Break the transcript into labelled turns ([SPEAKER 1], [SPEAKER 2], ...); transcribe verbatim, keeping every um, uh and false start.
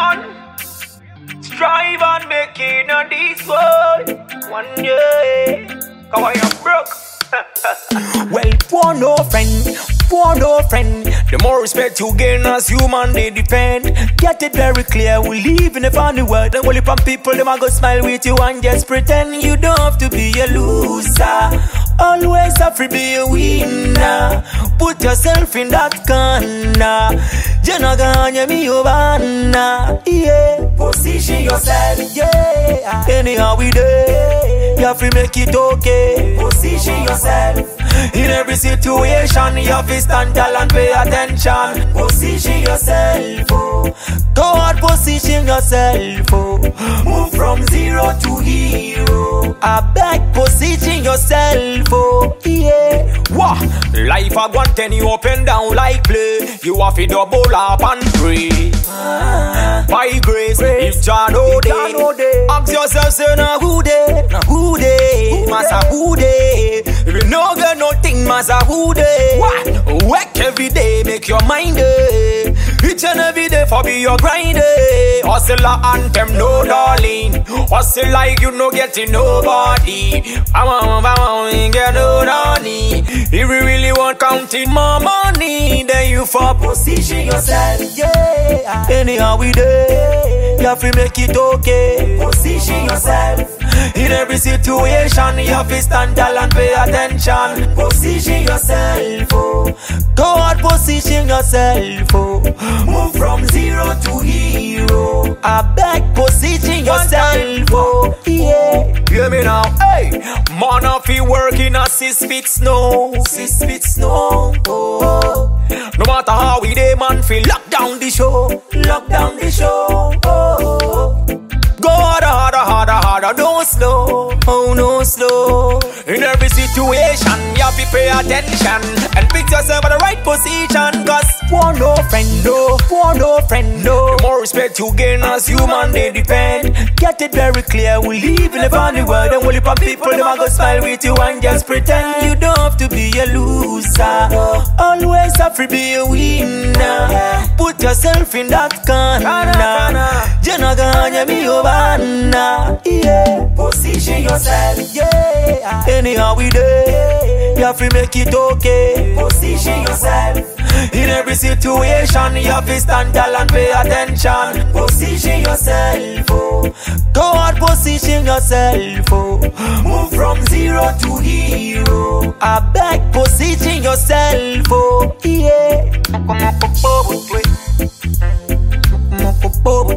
[SPEAKER 1] man. Strive and make it on this world. One day, come on, you're broke.
[SPEAKER 2] Well, poor no friend, poor no friend. The more respect you gain as human, they defend. Get it very clear, we live in a funny world. And only from people, them a go smile with you and just pretend. You don't have to be a loser. Always have to be a winner. Put yourself in that corner. Janaganya mi obana. Yeah, position yourself. Yeah, anyhow we do, you have to make it okay. Position yourself. In every situation, you have to stand tall and pay attention. Position yourself, oh. Go out, position yourself, oh. Move from zero to hero. I beg, position yourself, oh. Yeah.
[SPEAKER 1] Wah, life a one ten you up and down like play. You have to double up and pray.
[SPEAKER 2] Ah,
[SPEAKER 1] By grace,
[SPEAKER 2] grace.
[SPEAKER 1] if Jah know
[SPEAKER 2] Jah know
[SPEAKER 1] day,
[SPEAKER 2] day.
[SPEAKER 1] ask yourself, say na who day,
[SPEAKER 2] Now who they?
[SPEAKER 1] massa who day. If you no get nothing, massa who day. What? Work every day, make your mind day. Each and every day for be your grind day. Hustle a anthem, no darling. Hustle like you no getting nobody. I want, I want, get no money. If you really want counting more money, then you for
[SPEAKER 2] Position yourself, yeah. Anyhow we do, you have to make it okay. Position yourself.
[SPEAKER 1] In every situation, you have to stand tall and pay attention.
[SPEAKER 2] Position yourself, oh. Go out, position yourself, oh. Move from zero to hero. I beg, position yourself, oh. Yeah.
[SPEAKER 1] Hear me now, hey. Man of you working at six feet snow.
[SPEAKER 2] Six feet snow, oh.
[SPEAKER 1] No matter how we day, man, feel lock down the show.
[SPEAKER 2] Lock down the show, oh.
[SPEAKER 1] Go harder, harder, harder, harder, don't slow.
[SPEAKER 2] Oh no, slow.
[SPEAKER 1] In every situation, you have to pay attention and pick yourself at the right position. Cause
[SPEAKER 2] For no friend, no. For no friend, no.
[SPEAKER 1] the more respect you gain as human, they depend.
[SPEAKER 2] Get it very clear, we live in a funny world. And only from people, them a go smile with you and just pretend. You don't have to be a loser. Always have to be a winner. Put yourself in that corner. Janaganya mi obana. Yeah, position yourself. Yeah, anyhow we do, you have to make it okay. Position yourself.
[SPEAKER 1] In every situation, you have to stand tall and pay attention.
[SPEAKER 2] Position yourself, oh. Go out, position yourself, oh. Move from zero to hero. I beg, position yourself, oh. Yeah.